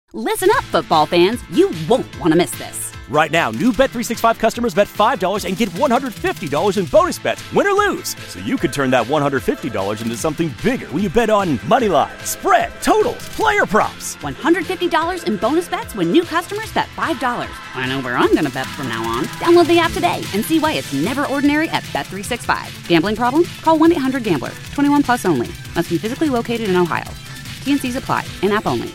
Listen up, football fans. You won't want to miss this. Right now, new Bet365 customers bet $5 and get $150 in bonus bets, win or lose. So you could turn that $150 into something bigger when you bet on money line, spread, totals, player props. $150 in bonus bets when new customers bet $5. I know where I'm going to bet from now on. Download the app today and see why it's never ordinary at Bet365. Gambling problem? Call 1-800-GAMBLER. 21 plus only. Must be physically located in Ohio. T&Cs apply. In-app only.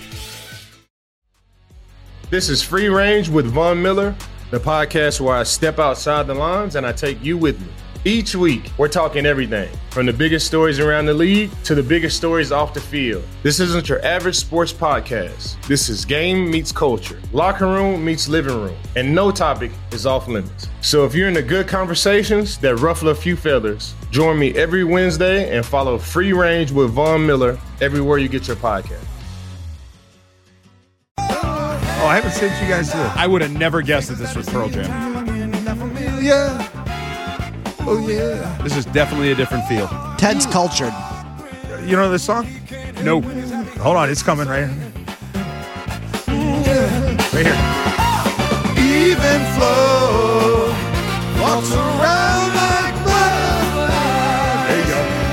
This is Free Range with Von Miller, the podcast where I step outside the lines and I take you with me. Each week, we're talking everything, from the biggest stories around the league to the biggest stories off the field. This isn't your average sports podcast. This is game meets culture, locker room meets living room, and no topic is off limits. So if you're into good conversations that ruffle a few feathers, join me every Wednesday and follow Free Range with Von Miller everywhere you get your podcast. Oh, I haven't sent you guys this. I would have never guessed that this was Pearl Jam. Yeah. Oh, yeah. This is definitely a different feel. Ted's cultured. You know this song? No. Hold on, it's coming right here. Right here. Even flow walks around like butterflies. There you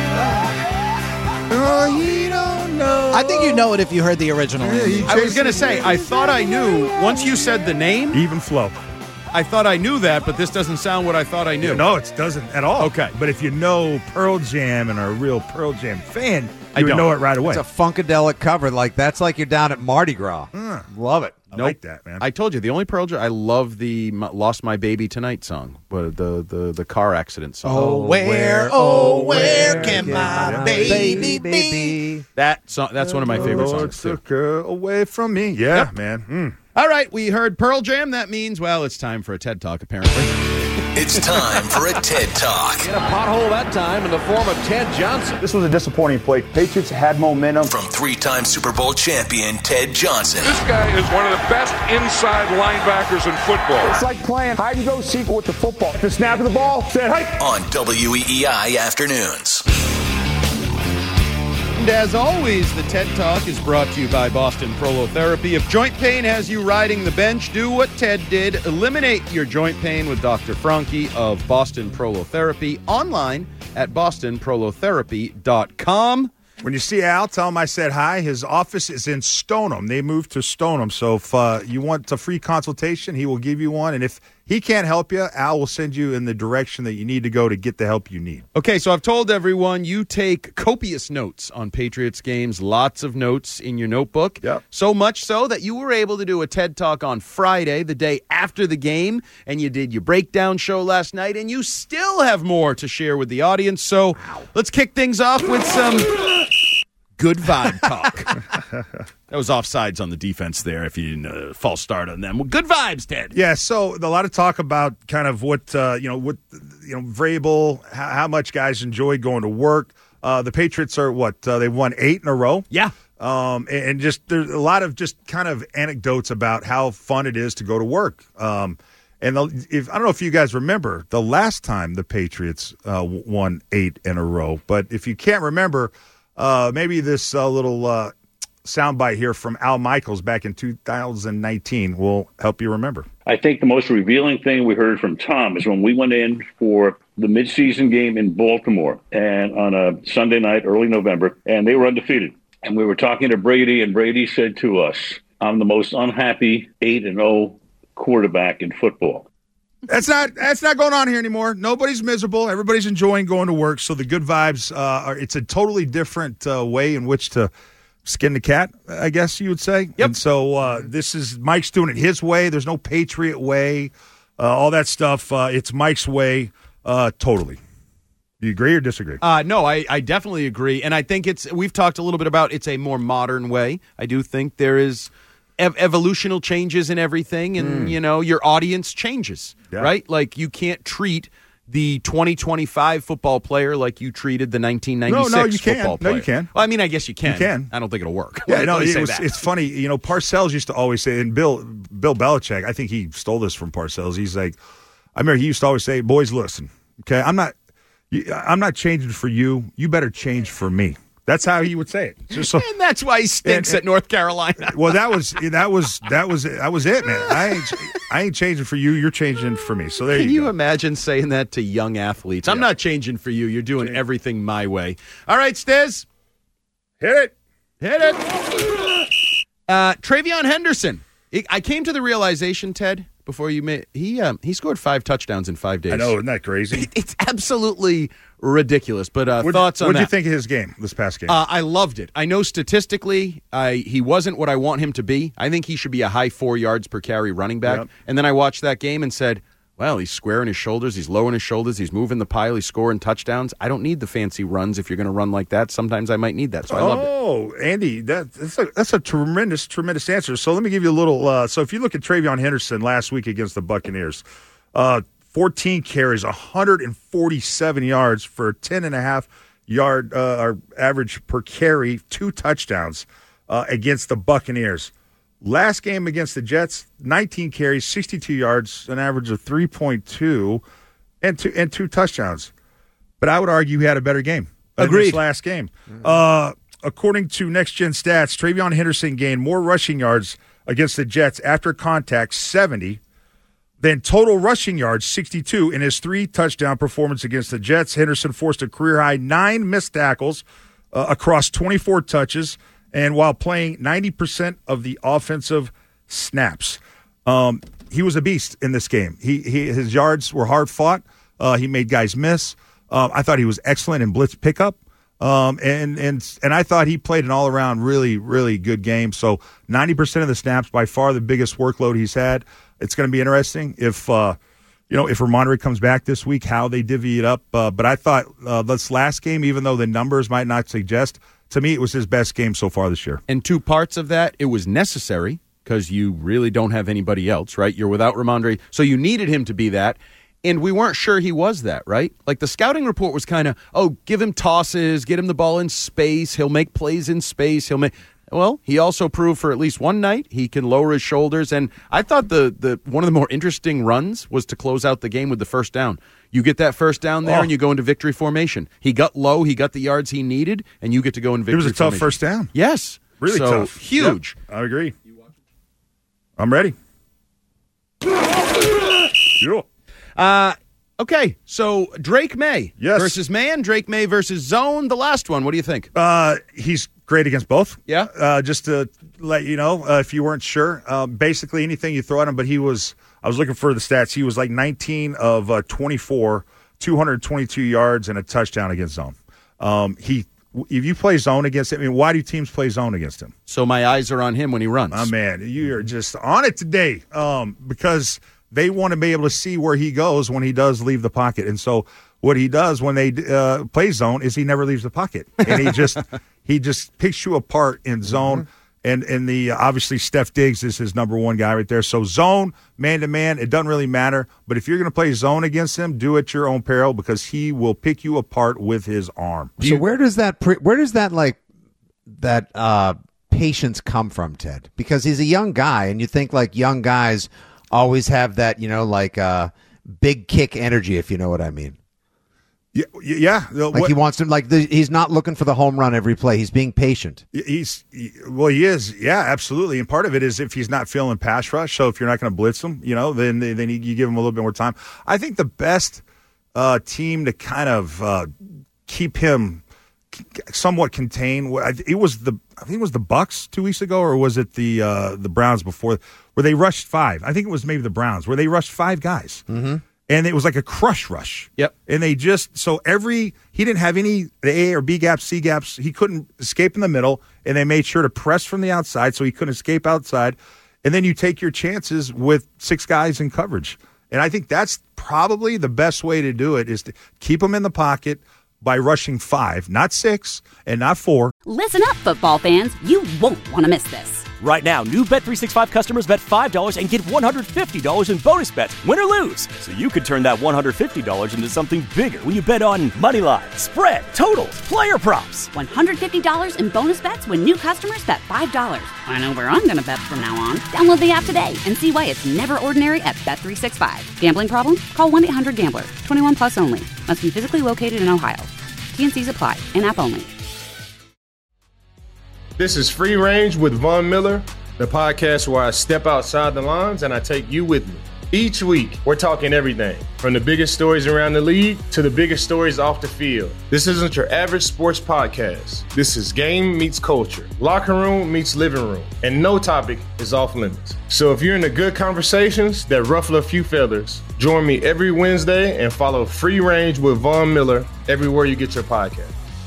go. Oh, you don't know. I think you know it if you heard the original. Yeah, I was going to say, I thought I knew. Once you said the name, Even flow. I thought I knew that, but this doesn't sound what I thought I knew. No, it doesn't at all. Okay. But if you know Pearl Jam and are a real Pearl Jam fan, I you would don't. know it right away. It's a funkadelic cover. That's like you're down at Mardi Gras. Love it. I like that, man. I told you, the only Pearl Jam, I love the Lost My Baby Tonight song, but the car accident song. Oh, where can my baby be? That song, that's one of my favorite Lord songs, too. took her away from me. Yeah, Yep. man. All right, we heard Pearl Jam. That means, well, it's time for a TED Talk, apparently. It's time for a TED Talk. Hit a pothole that time in the form of Ted Johnson. This was a disappointing play. Patriots had momentum. From three-time Super Bowl champion Ted Johnson. This guy is one of the best inside linebackers in football. It's like playing hide-and-go-seek with the football. The snap of the ball, said, hey! On WEEI Afternoons. And as always, the TED Talk is brought to you by Boston Prolotherapy. If joint pain has you riding the bench, do what Ted did. Eliminate your joint pain with Dr. Franke of Boston Prolotherapy. Online at bostonprolotherapy.com. When you see Al, tell him I said hi. His office is in Stoneham. They moved to Stoneham. So if you want a free consultation, he will give you one. And if he can't help you, Al will send you in the direction that you need to go to get the help you need. Okay, so I've told everyone you take copious notes on Patriots games, lots of notes in your notebook. Yep. So much so that you were able to do a TED Talk on Friday, the day after the game, and you did your breakdown show last night, and you still have more to share with the audience. So let's kick things off with some good vibe talk. That was offsides on the defense there if you didn't false start on them. Well, good vibes, Ted. Yeah, so a lot of talk about kind of what Vrabel, how much guys enjoy going to work. The Patriots are they've won 8 in a row. Yeah. And just there's a lot of just kind of anecdotes about how fun it is to go to work. And I don't know if you guys remember the last time the Patriots won 8 in a row, but if you can't remember, maybe this little soundbite here from Al Michaels back in 2019 will help you remember. I think the most revealing thing we heard from Tom is when we went in for the midseason game in Baltimore and on a Sunday night, early November, and they were undefeated. And we were talking to Brady, and Brady said to us, I'm the most unhappy 8-0 quarterback in football. That's not going on here anymore. Nobody's miserable. Everybody's enjoying going to work. So the good vibes it's a totally different way in which to skin the cat, I guess you would say. Yep. And so this is Mike's doing it his way. There's no Patriot way, all that stuff. It's Mike's way, totally. Do you agree or disagree? No, I definitely agree. And I think we've talked a little bit about it's a more modern way. I do think there is evolutional changes in everything, and, your audience changes, right? Like, you can't treat the 2025 football player like you treated the 1996 football player. No, you can. Well, I mean, I guess you can. You can. I don't think it'll work. Yeah, it's funny. Parcells used to always say, and Bill Belichick, I think he stole this from Parcells. He's like, I remember he used to always say, boys, listen, okay, I'm not changing for you. You better change for me. That's how he would say it. Just so, and that's why he stinks at North Carolina. Well, that was it, man. I ain't changing for you. You're changing for me. So there you go. Can you imagine saying that to young athletes? I'm not changing for you. You're doing everything my way. All right, Stiz. Hit it. TreVeyon Henderson. I came to the realization, Ted, before you made he scored 5 touchdowns in 5 days. I know, isn't that crazy? It's absolutely ridiculous. But thoughts on that? What did you think of his game, this past game? I loved it. I know statistically he wasn't what I want him to be. I think he should be a high 4 yards per carry running back. Yep. And then I watched that game and said, well, he's squaring his shoulders, he's lowering his shoulders, he's moving the pile, he's scoring touchdowns. I don't need the fancy runs if you're going to run like that. Sometimes I might need that, so I loved it. Oh, Andy, that's a tremendous answer. So let me give you a little so if you look at TreVeyon Henderson last week against the Buccaneers, 14 carries, 147 yards for 10.5 yard average per carry, 2 touchdowns against the Buccaneers. Last game against the Jets, 19 carries, 62 yards, an average of 3.2, and 2 touchdowns. But I would argue he had a better game. Agreed. This last game. According to Next Gen Stats, TreVeyon Henderson gained more rushing yards against the Jets after contact, 70, than total rushing yards, 62, in his 3 touchdown performance against the Jets. Henderson forced a career-high 9 missed tackles across 24 touches, and while playing 90% of the offensive snaps. He was a beast in this game. His yards were hard fought. He made guys miss. I thought he was excellent in blitz pickup. And I thought he played an all-around really, really good game. So 90% of the snaps, by far the biggest workload he's had. It's going to be interesting if Ramondre comes back this week, how they divvy it up. But I thought this last game, even though the numbers might not suggest, to me, it was his best game so far this year. And 2 parts of that, it was necessary because you really don't have anybody else, right? You're without Ramondre, so you needed him to be that. And we weren't sure he was that, right? Like the scouting report was kind of, give him tosses, get him the ball in space, he'll make plays in space, Well, he also proved for at least one night he can lower his shoulders. And I thought the one of the more interesting runs was to close out the game with the first down. You get that first down there and you go into victory formation. He got low, he got the yards he needed, and you get to go in victory formation. It was a tough first down. Yes. Really tough. Huge. Yep, I agree. I'm ready. Yeah. Okay, so Drake May versus man, Drake May versus zone. The last one, what do you think? He's great against both. Yeah. Just to let you know, if you weren't sure, basically anything you throw at him, but I was looking for the stats. He was like 19 of 24, 222 yards and a touchdown against zone. If you play zone against him, why do teams play zone against him? So my eyes are on him when he runs. Oh, man, you're just on it today because they want to be able to see where he goes when he does leave the pocket. And so what he does when they play zone is he never leaves the pocket. And he just picks you apart in zone. And obviously Steph Diggs is his number one guy right there. So zone, man-to-man, it doesn't really matter. But if you're going to play zone against him, do it at your own peril because he will pick you apart with his arm. So where does that patience come from, Ted? Because he's a young guy, and you think like young guys always have that, big kick energy, if you know what I mean. Yeah. He wants to, he's not looking for the home run every play. He's being patient. He is. Yeah, absolutely. And part of it is if he's not feeling pass rush. So if you're not going to blitz him, then you give him a little bit more time. I think the best team to kind of keep him somewhat contained, I think it was the Bucs 2 weeks ago, or was it the Browns before, where they rushed 5? I think it was maybe the Browns, where they rushed 5 guys. Mm-hmm. And it was like a crush rush. Yep. And they just, he didn't have any A or B gaps, C gaps. He couldn't escape in the middle, and they made sure to press from the outside so he couldn't escape outside. And then you take your chances with 6 guys in coverage. And I think that's probably the best way to do it is to keep them in the pocket by rushing 5, not 6 and not 4. Listen up, football fans. You won't want to miss this. Right now, new Bet365 customers bet $5 and get $150 in bonus bets, win or lose. So you could turn that $150 into something bigger when you bet on money line, spread, totals, player props. $150 in bonus bets when new customers bet $5. I know where I'm going to bet from now on. Download the app today and see why it's never ordinary at Bet365. Gambling problem? Call 1-800-GAMBLER. 21 plus only. Must be physically located in Ohio. T&Cs apply. In-app only. This is Free Range with Von Miller, the podcast where I step outside the lines and I take you with me. Each week, we're talking everything from the biggest stories around the league to the biggest stories off the field. This isn't your average sports podcast. This is game meets culture, locker room meets living room, and no topic is off limits. So if you're into good conversations that ruffle a few feathers, join me every Wednesday and follow Free Range with Von Miller everywhere you get your podcast.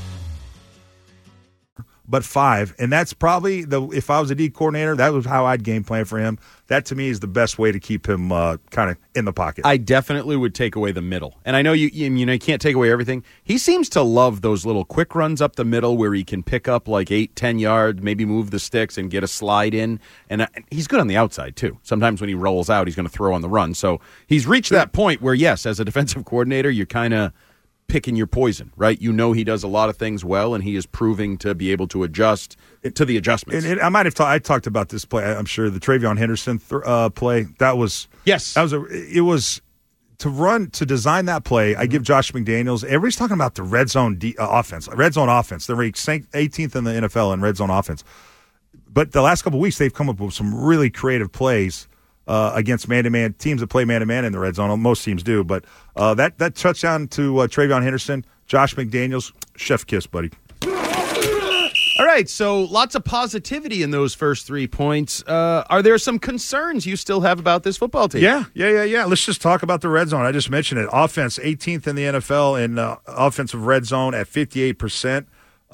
But 5, and that's probably if I was a D coordinator, that was how I'd game plan for him. That to me is the best way to keep him kind of in the pocket. I definitely would take away the middle, and I know you can't take away everything. He seems to love those little quick runs up the middle where he can pick up like 8-10 yards, maybe move the sticks and get a slide in. And he's good on the outside too. Sometimes when he rolls out, he's going to throw on the run. So he's reached that point where yes, as a defensive coordinator, you're kind of picking your poison, right? You know he does a lot of things well, and he is proving to be able to adjust to the adjustments. And I talked about this play. I'm sure the Travion Henderson play. It was to design that play. I give Josh McDaniels. Everybody's talking about the red zone offense. Red zone offense. They're ranked 18th in the NFL in red zone offense. But the last couple of weeks, they've come up with some really creative plays against man-to-man teams that play man-to-man in the red zone. Most teams do, but that touchdown to Travion Henderson, Josh McDaniels, chef kiss, buddy. All right, so lots of positivity in those first 3 points. Are there some concerns you still have about this football team? Yeah. Let's just talk about the red zone. I just mentioned it. Offense, 18th in the NFL in offensive red zone at 58%.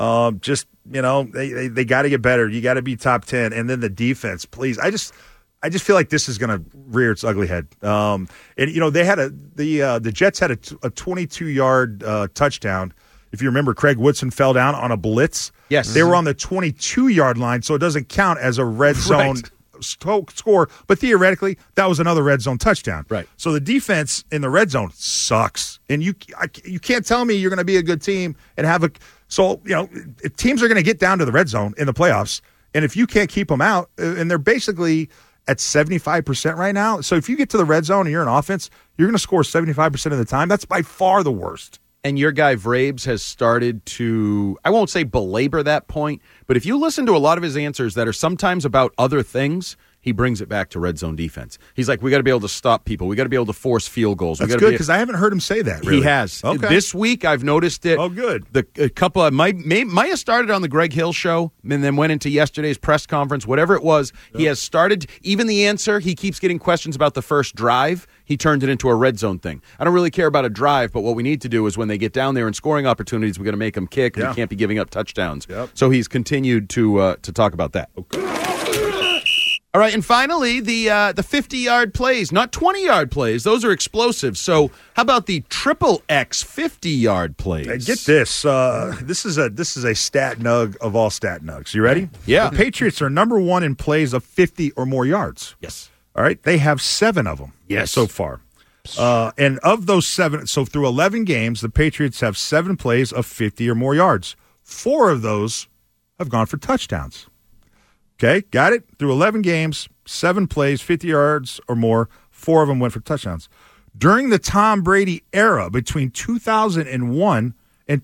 They got to get better. You got to be top 10. And then the defense, please. I just feel like this is going to rear its ugly head. They had the Jets had a 22-yard touchdown. If you remember, Craig Woodson fell down on a blitz. Yes. They were on the 22-yard line, so it doesn't count as a red zone score. But theoretically, that was another red zone touchdown. Right. So the defense in the red zone sucks. And you can't tell me you're going to be a good team and have a – so, if teams are going to get down to the red zone in the playoffs, and if you can't keep them out, and they're basically – at 75% right now. So if you get to the red zone and you're an offense, you're going to score 75% of the time. That's by far the worst. And your guy Vrabes has started to, I won't say belabor that point, but if you listen to a lot of his answers that are sometimes about other things, he brings it back to red zone defense. He's like, we got to be able to stop people. We got to be able to force field goals. That's good because I haven't heard him say that. Really. He has. Okay. This week, I've noticed it. Oh, good. A couple of Maya started on the Greg Hill show and then went into yesterday's press conference. Whatever it was, He has started. Even the answer, he keeps getting questions about the first drive. He turned it into a red zone thing. I don't really care about a drive, but what we need to do is when they get down there in scoring opportunities, we're going to make them kick. Yeah. We can't be giving up touchdowns. Yep. So he's continued to talk about that. Okay. All right, and finally, the 50-yard plays, not 20-yard plays. Those are explosive. So how about the triple X 50-yard plays? Hey, get this. This is a stat nug of all stat nugs. You ready? Yeah. The Patriots are number 1 in plays of 50 or more yards. Yes. All right. They have 7 of them. Yes. So far. And of those 7, so through 11 games, the Patriots have 7 plays of 50 or more yards. 4 of those have gone for touchdowns. Okay, got it? Through 11 games, 7 plays, 50 yards or more, 4 of them went for touchdowns. During the Tom Brady era, between 2001 and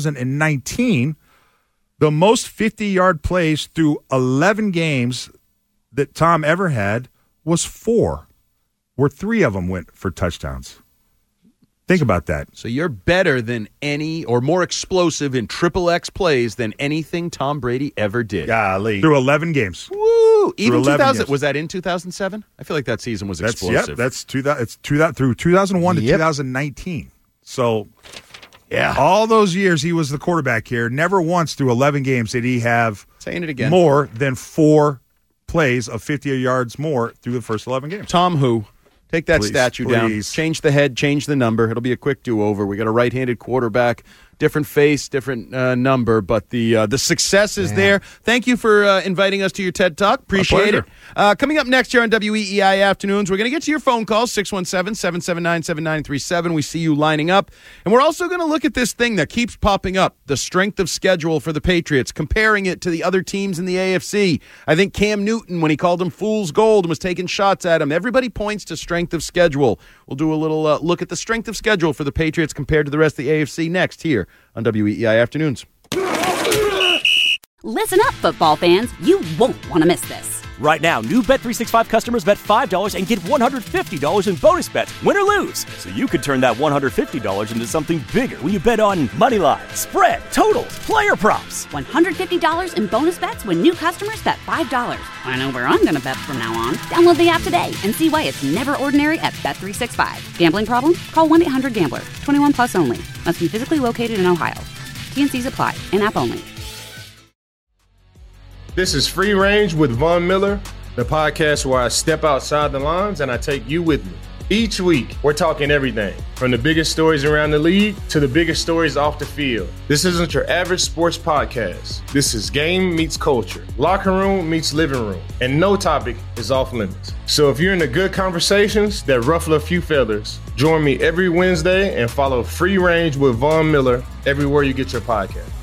2019, the most 50-yard plays through 11 games that Tom ever had was 4, where 3 of them went for touchdowns. Think about that. So you're better than any or more explosive in triple X plays than anything Tom Brady ever did. Golly. Through 11 games. Woo! Even 2000 games. Was that in 2007? I feel like that season was explosive. That's through 2001 to 2019. So yeah, all those years he was the quarterback here. Never once through 11 games did he have saying it again more than 4 plays of 50 yards more through the first 11 games. Tom who? Take that please, statue down. Change the head, change the number. It'll be a quick do-over. We got a right-handed quarterback, different face, different number, but the success is there. Thank you for inviting us to your TED Talk. Appreciate it. Coming up next here on WEEI Afternoons, we're going to get to your phone calls, 617-779-7937. We see you lining up. And we're also going to look at this thing that keeps popping up, the strength of schedule for the Patriots, comparing it to the other teams in the AFC. I think Cam Newton, when he called them fool's gold and was taking shots at him, everybody points to strength of schedule. We'll do a little look at the strength of schedule for the Patriots compared to the rest of the AFC next here on WEEI Afternoons. Listen up, football fans. You won't want to miss this. Right now, new Bet365 customers bet $5 and get $150 in bonus bets, win or lose. So you could turn that $150 into something bigger when you bet on moneyline, spread, totals, player props. $150 in bonus bets when new customers bet $5. I know where I'm going to bet from now on. Download the app today and see why it's never ordinary at Bet365. Gambling problem? Call 1-800-GAMBLER. 21 plus only. Must be physically located in Ohio. T&Cs apply. In-app only. This is Free Range with Von Miller, the podcast where I step outside the lines and I take you with me. Each week, we're talking everything from the biggest stories around the league to the biggest stories off the field. This isn't your average sports podcast. This is game meets culture, locker room meets living room, and no topic is off limits. So if you're into good conversations that ruffle a few feathers, join me every Wednesday and follow Free Range with Von Miller everywhere you get your podcast.